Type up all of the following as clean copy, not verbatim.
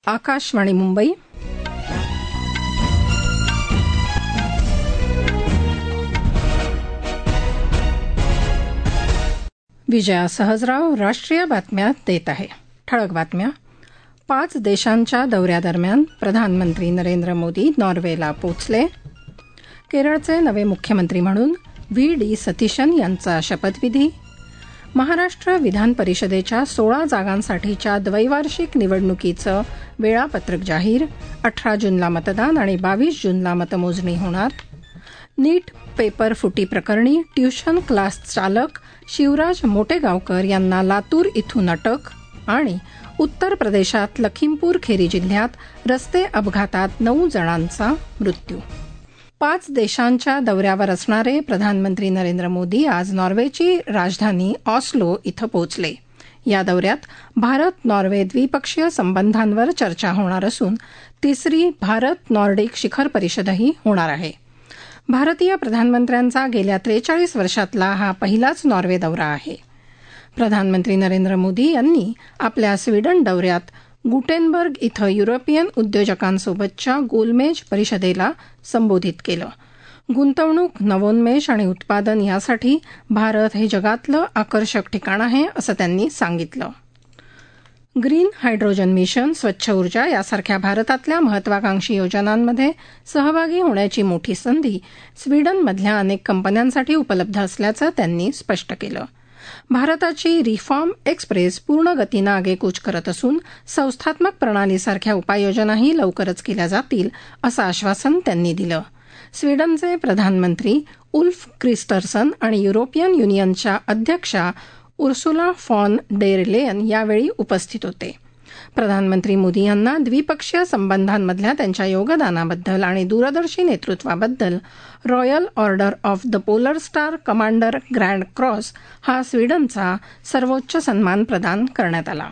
आकाशवाणी मुंबई. विजया सहजराव राष्ट्रीय बातम्या देत आहे. ठळक बातम्या. 5 देशांच्या दौऱ्यादरम्यान प्रधानमंत्री नरेंद्र मोदी नॉर्वेला पोचले. केरळचे नवे मुख्यमंत्री म्हणून व्ही.डी. सतीशन यांचा शपथविधी. महाराष्ट्र विधान परिषदेच्या 16 जागांसाठीच्या द्वैवार्षिक निवडणुकीचं वेळापत्रक जाहीर. 18 जूनला मतदान आणि 22 जूनला मतमोजणी होणार. नीट पेपर फुटी प्रकरणी ट्युशन क्लास चालक शिवराज मोटेगावकर यांना लातूर इथून अटक. आणि उत्तर प्रदेशात लखीमपूर खेरी जिल्ह्यात रस्ते अपघातात 9 जणांचा मृत्यू. 5 देशांच्या दौऱ्यावर असणारे प्रधानमंत्री नरेंद्र मोदी आज नॉर्वेची राजधानी ऑस्लो इथं पोहोचले. या दौऱ्यात भारत नॉर्वे द्विपक्षीय संबंधांवर चर्चा होणार असून 3री भारत नॉर्डिक शिखर परिषदही होणार आहे. भारतीय प्रधानमंत्र्यांचा गेल्या 43 वर्षातला हा पहिलाच नॉर्वे दौरा आहे. प्रधानमंत्री नरेंद्र मोदी यांनी आपल्या स्वीडन दौऱ्यात गुटेनबर्ग इथं युरोपियन उद्योजकांसोबतच्या गोलमेज परिषदेला संबोधित केलं. गुंतवणूक, नवोन्मेष आणि उत्पादन यासाठी भारत हे जगातलं आकर्षक ठिकाण आहे असं त्यांनी सांगितलं. ग्रीन हायड्रोजन मिशन, स्वच्छ ऊर्जा यासारख्या भारतातल्या महत्वाकांक्षी योजनांमध्ये सहभागी होण्याची मोठी संधी स्वीडनमधल्या अनेक कंपन्यांसाठी उपलब्ध असल्याचं त्यांनी स्पष्ट केलं. भारताची रिफॉर्म एक्सप्रेस पूर्ण गतीनं आगेकूच करत असून संस्थात्मक प्रणालीसारख्या उपाययोजनाही लवकरच केल्या जातील असं आश्वासन त्यांनी दिलं. स्वीडनचे प्रधानमंत्री उल्फ क्रिस्टर्सन आणि युरोपियन युनियनच्या अध्यक्षा उर्सुला फॉन डेर लेयन यावेळी उपस्थित होते. प्रधानमंत्री मोदी यांना द्विपक्षीय संबंधांमधल्या त्यांच्या योगदानाबद्दल आणि दूरदर्शी नेतृत्वाबद्दल royal order of the polar star commander grand cross हा स्वीडनचा सर्वोच्च सन्मान प्रदान करण्यात आला.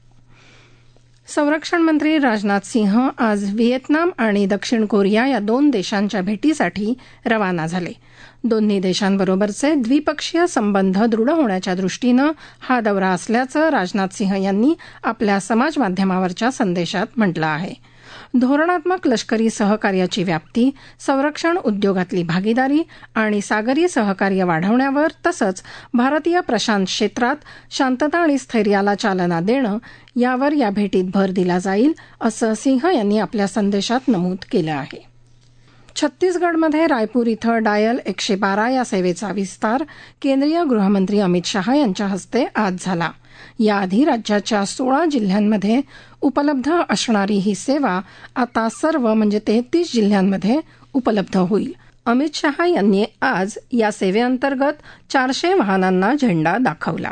संरक्षण मंत्री राजनाथ सिंह आज व्हिएतनाम आणि दक्षिण कोरिया या 2 देशांच्या भेटीसाठी रवाना झाले. दोन्ही देशांबरोबरचे द्विपक्षीय संबंध दृढ होण्याच्या दृष्टीनं हा दौरा असल्याचं राजनाथ सिंह यांनी आपल्या समाजमाध्यमावरच्या संदेशात म्हटलं आहे. धोरणात्मक लष्करी सहकार्याची व्याप्ती, संरक्षण उद्योगातली भागीदारी आणि सागरी सहकार्य वाढवण्यावर तसंच भारतीय प्रशांत क्षेत्रात शांतता आणि स्थैर्याला चालना देणं यावर या भेटीत भर दिला जाईल असं सिंह यांनी आपल्या संदेशात नमूद केलं आहे. छत्तीसगडमध्ये रायपूर इथं डायल 112 या सेवेचा विस्तार केंद्रीय गृहमंत्री अमित शहा यांच्या हस्ते आज झाला. याआधी राज्याच्या 16 जिल्ह्यांमध्ये उपलब्ध असणारी ही सेवा आता सर्व 33 जिल्ह्यांमध्ये उपलब्ध होईल. अमित शहा यांनी आज या सेवेअंतर्गत 400 वाहनांना झेंडा दाखवला.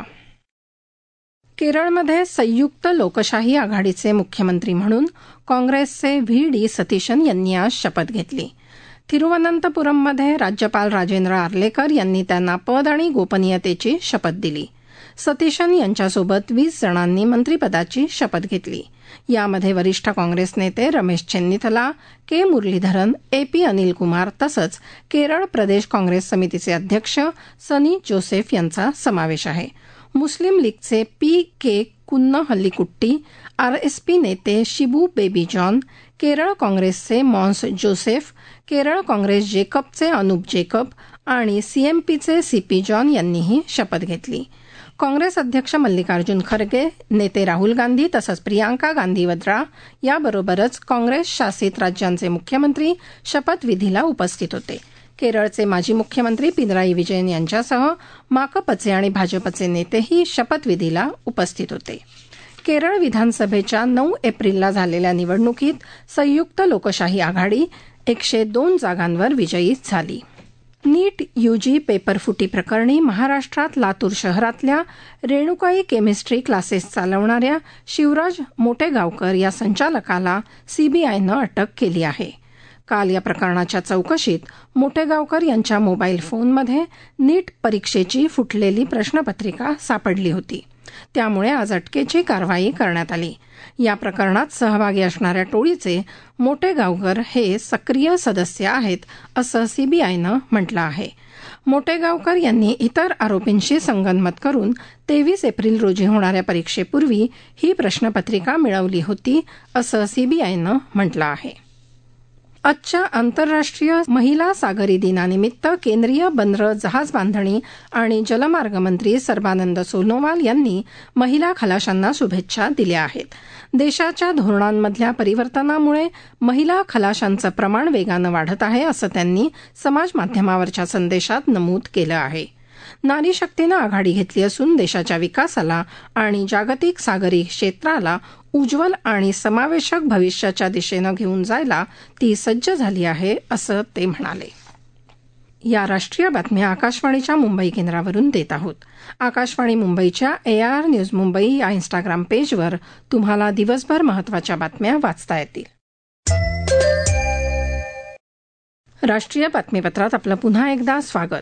केरळमध्ये संयुक्त लोकशाही आघाडीचे मुख्यमंत्री म्हणून काँग्रेसचे व्ही.डी. सतीशन यांनी आज शपथ घेतली. तिरुवनंतपुरममध्ये राज्यपाल राजेंद्र आर्लेकर यांनी त्यांना पद आणि गोपनीयतेची शपथ दिली. सतीशन यांच्यासोबत 20 जणांनी मंत्रिपदाची शपथ घेतली. यामध्ये वरिष्ठ काँग्रेस नेते रमेश चेन्निथला, के मुरलीधरन, ए.पी. अनिल कुमार तसंच केरळ प्रदेश काँग्रेस समितीचे अध्यक्ष सनी जोसेफ यांचा समावेश आहे. मुस्लिम लीगचे पी.के. कुन्नहल्लीकुट्टी, आरएसपी नेते शिबू बेबी जॉन, केरळ काँग्रेसचे मॉन्स जोसेफ, केरळ काँग्रेस जेकबचे अनुप जेकब आणि सीएमपीचे सीपी जॉन यांनीही शपथ घेतली. काँग्रेस अध्यक्ष मल्लिकार्जुन खरगे, नेते राहुल गांधी तसंच प्रियांका गांधी वद्रा याबरोबरच काँग्रेस शासित राज्यांचे मुख्यमंत्री शपथविधीला उपस्थित होते. केरळचे माजी मुख्यमंत्री पिनराई विजयन यांच्यासह माकपचे आणि भाजपचे नेतेही शपथविधीला उपस्थित होते. केरळ विधानसभेच्या 9 एप्रिलला झालेल्या निवडणुकीत संयुक्त लोकशाही आघाडी 102 जागांवर विजयी झाली. नीट यूजी पेपरफुटी प्रकरणी महाराष्ट्रात लातूर शहरातल्या रेणुकाई केमिस्ट्री क्लासेस चालवणाऱ्या शिवराज मोटेगावकर या संचालकाला सीबीआयनं अटक केली आहे. काल या प्रकरणाच्या चौकशीत मोटेगावकर यांच्या मोबाईल फोनमध्ये नीट परीक्षेची फुटलेली प्रश्नपत्रिका सापडली होती. त्यामुळे आज अटकेची कारवाई करण्यात आली. या प्रकरणात सहभागी असणाऱ्या टोळीचे मोटेगावकर हे सक्रिय सदस्य आहेत असं सीबीआयनं म्हटलं आहे. मोटेगावकर यांनी इतर आरोपींशी संगनमत करून 23 एप्रिल रोजी होणाऱ्या परीक्षेपूर्वी ही प्रश्नपत्रिका मिळवली होती, असं सीबीआयनं म्हटलं आहे. आजच्या आंतरराष्ट्रीय महिला सागरी दिनानिमित्त केंद्रीय बंदरं, जहाज बांधणी आणि जलमार्ग मंत्री सर्बानंद सोनोवाल यांनी महिला खलाशांना शुभेच्छा दिल्या आहेत. देशाच्या धोरणांमधल्या परिवर्तनामुळे महिला खलाशांचं प्रमाण वेगानं वाढत आहे, असं त्यांनी समाजमाध्यमावरच्या संदेशात नमूद केलं आहे. नारी शक्तीनं आघाडी घेतली असून देशाच्या विकासाला आणि जागतिक सागरी क्षेत्राला उज्ज्वल आणि समावेशक भविष्याच्या दिशेनं घेऊन जायला ती सज्ज झाली आहे, असं ते म्हणाले. या राष्ट्रीय बातम्या आकाशवाणीच्या मुंबई केंद्रावरून देत आहोत. आकाशवाणी मुंबईच्या AIR न्यूज मुंबई या इंस्टाग्राम पेजवर तुम्हाला दिवसभर महत्त्वाच्या बातम्या वाचता येतील. राष्ट्रीय बातमीपत्रात आपलं पुन्हा एकदा स्वागत.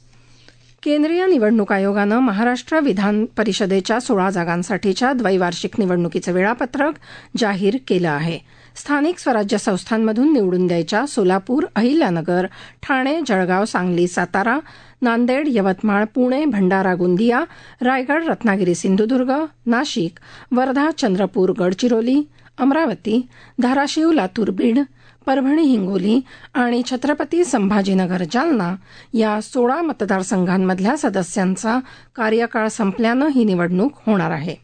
केंद्रीय निवडणूक आयोगानं महाराष्ट्र विधान परिषदेच्या 16 जागांसाठीच्या द्वैवार्षिक निवडणुकीचं वेळापत्रक जाहीर केलं आहे. स्थानिक स्वराज्य संस्थांमधून निवडून द्यायच्या सोलापूर, अहिल्यानगर, ठाणे, जळगाव, सांगली, सातारा, नांदेड, यवतमाळ, पुणे, भंडारा, गोंदिया, रायगड, रत्नागिरी, सिंधुदुर्ग, नाशिक, वर्धा, चंद्रपूर, गडचिरोली, अमरावती, धाराशिव, लातूर, बीड, परभणी, हिंगोली आणि छत्रपती संभाजीनगर, जालना या 16 मतदारसंघांमधल्या सदस्यांचा कार्यकाळ संपल्यानं ही निवडणूक होणार आहे.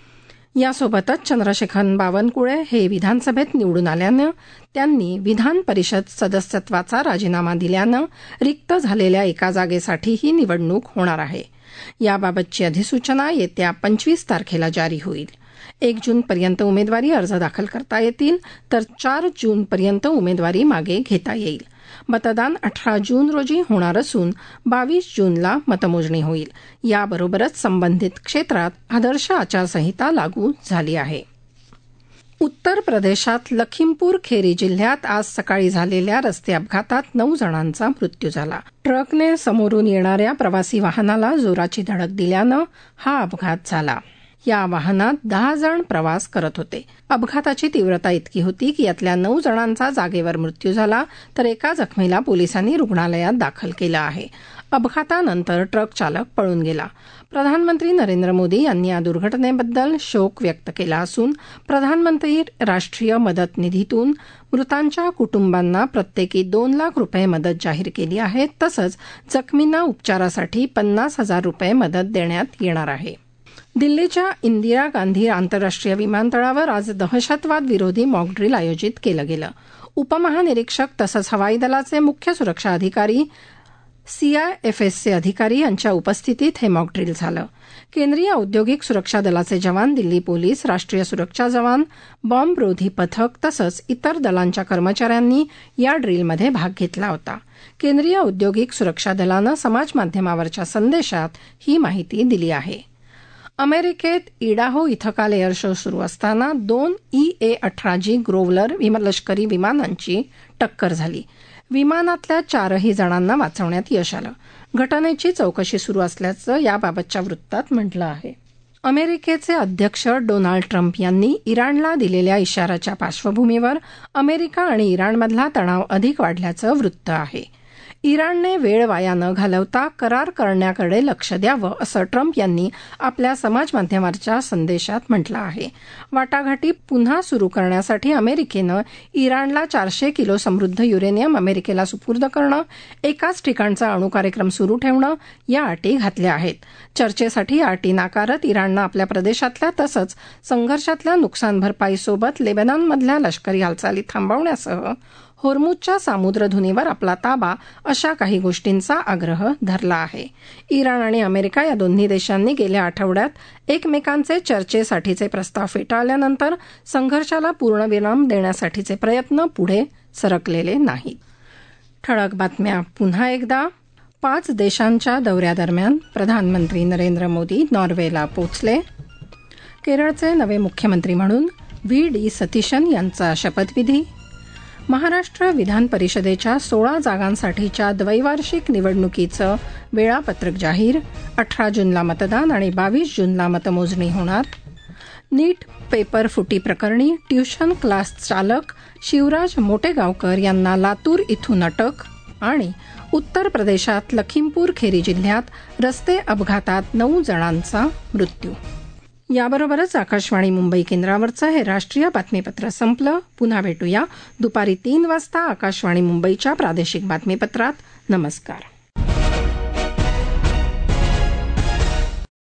यासोबतच चंद्रशेखर बावनकुळे हे विधानसभेत निवडून आल्यानं त्यांनी विधान परिषद सदस्यत्वाचा राजीनामा दिल्यानं रिक्त झालेल्या एका जागेसाठी ही निवडणूक होणार आहे. याबाबतची अधिसूचना येत्या 25 तारखेला जारी होईल. 1 जूनपर्यंत उमेदवारी अर्ज दाखल करता येतील, तर 4 जूनपर्यंत उमेदवारी मागे घेता येईल. मतदान 18 जून रोजी होणार असून 22 जूनला मतमोजणी होईल. याबरोबरच संबंधित क्षेत्रात आदर्श आचारसंहिता लागू झाली आहे. उत्तर प्रदेशात लखीमपूर खेरी जिल्ह्यात आज सकाळी झालेल्या रस्ते अपघातात 9 जणांचा मृत्यू झाला. ट्रकने समोरून येणाऱ्या प्रवासी वाहनाला जोराची धडक दिल्यानं हा अपघात झाला. या वाहनात 10 जण प्रवास करत होते. अपघाताची तीव्रता इतकी होती की यातल्या 9 जणांचा जागेवर मृत्यू झाला, तर एका जखमीला पोलिसांनी रुग्णालयात दाखल केलं आहे. अपघातानंतर ट्रक चालक पळून गेला. प्रधानमंत्री नरेंद्र मोदी यांनी या दुर्घटनेबद्दल शोक व्यक्त केला असून प्रधानमंत्री राष्ट्रीय मदत निधीतून मृतांच्या कुटुंबांना प्रत्येकी 2 लाख रुपये मदत जाहीर केली आहे. तसंच जखमींना उपचारासाठी 50,000 रुपये मदत देण्यात येणार आहे. दिल्लीच्या इंदिरा गांधी आंतरराष्ट्रीय विमानतळावर आज दहशतवाद विरोधी मॉकड्रिल आयोजित केलं गेलं. उपमहानिरीक्षक तसंच हवाई दलाचे मुख्य सुरक्षा अधिकारी, CIFSचे अधिकारी यांच्या उपस्थितीत हे मॉकड्रिल झालं. केंद्रीय औद्योगिक सुरक्षा दलाचे जवान, दिल्ली पोलीस, राष्ट्रीय सुरक्षा जवान, बॉम्बरोधी पथक तसंच इतर दलांच्या कर्मचाऱ्यांनी या ड्रिलमध्ये भाग घेतला होता. केंद्रीय औद्योगिक सुरक्षा दलानं समाजमाध्यमावरच्या संदेशात ही माहिती दिली आहे. अमेरिकेत इडाहो इथं काल एअर शो सुरू असताना 2 EA-18G ग्रोव्हलर लष्करी विमानांची टक्कर झाली. विमानातल्या 4ही जणांना वाचवण्यात यश आलं. घटनेची चौकशी सुरू असल्याचं याबाबतच्या वृत्तात म्हटलं आहे. अमेरिकेचे अध्यक्ष डोनाल्ड ट्रम्प यांनी इराणला दिलेल्या इशाऱ्याच्या पार्श्वभूमीवर अमेरिका आणि इराणमधला तणाव अधिक वाढल्याचं वृत्त आहे. इराणने वेळ वाया न घालवता करार करण्याकडे लक्ष द्यावं, असं ट्रम्प यांनी आपल्या समाजमाध्यमाच्या संदेशात म्हटलं आहे. वाटाघाटी पुन्हा सुरू करण्यासाठी अमेरिकेनं इराणला 400 किलो समृद्ध युरेनियम अमेरिकेला सुपूर्द करणं, एकाच ठिकाणचा अणुकार्यक्रम सुरू ठेवणं या अटी घातल्या आहेत. चर्चेसाठी या अटी नाकारत इराणनं आपल्या प्रदेशातल्या तसंच संघर्षातल्या नुकसान भरपाईसोबत लेबनॉनमधल्या लष्करी हालचाली थांबवण्यासह होर्मुजच्या सामुद्रधुनीवर आपला ताबा अशा काही गोष्टींचा आग्रह धरला आहे. इराण आणि अमेरिका या दोन्ही देशांनी गेल्या आठवड्यात एकमेकांचे चर्चेसाठीचे प्रस्ताव फेटाळल्यानंतर संघर्षाला पूर्णविराम देण्यासाठीचे प्रयत्न पुढे सरकलेले नाहीत. ठळक बातम्या पुन्हा एकदा. 5 देशांच्या दौऱ्यादरम्यान प्रधानमंत्री नरेंद्र मोदी नॉर्वेला पोचले. केरळचे नवे मुख्यमंत्री म्हणून VD सतीशन यांचा शपथविधी. महाराष्ट्र विधान परिषदेच्या 16 जागांसाठीच्या द्वैवार्षिक निवडणुकीचं वेळापत्रक जाहीर. 18 जूनला मतदान आणि 22 जूनला मतमोजणी होणार. नीट पेपर फुटी प्रकरणी ट्युशन क्लास चालक शिवराज मोटेगावकर यांना लातूर इथून अटक. आणि उत्तर प्रदेशात लखीमपूर खेरी जिल्ह्यात रस्ते अपघातात 9 जणांचा मृत्यू. याबरोबरच आकाशवाणी मुंबई केंद्रावरचं हे राष्ट्रीय बातमीपत्र संपलं. पुन्हा भेटूया दुपारी 3 वाजता आकाशवाणी मुंबईच्या प्रादेशिक बातमीपत्रात. नमस्कार.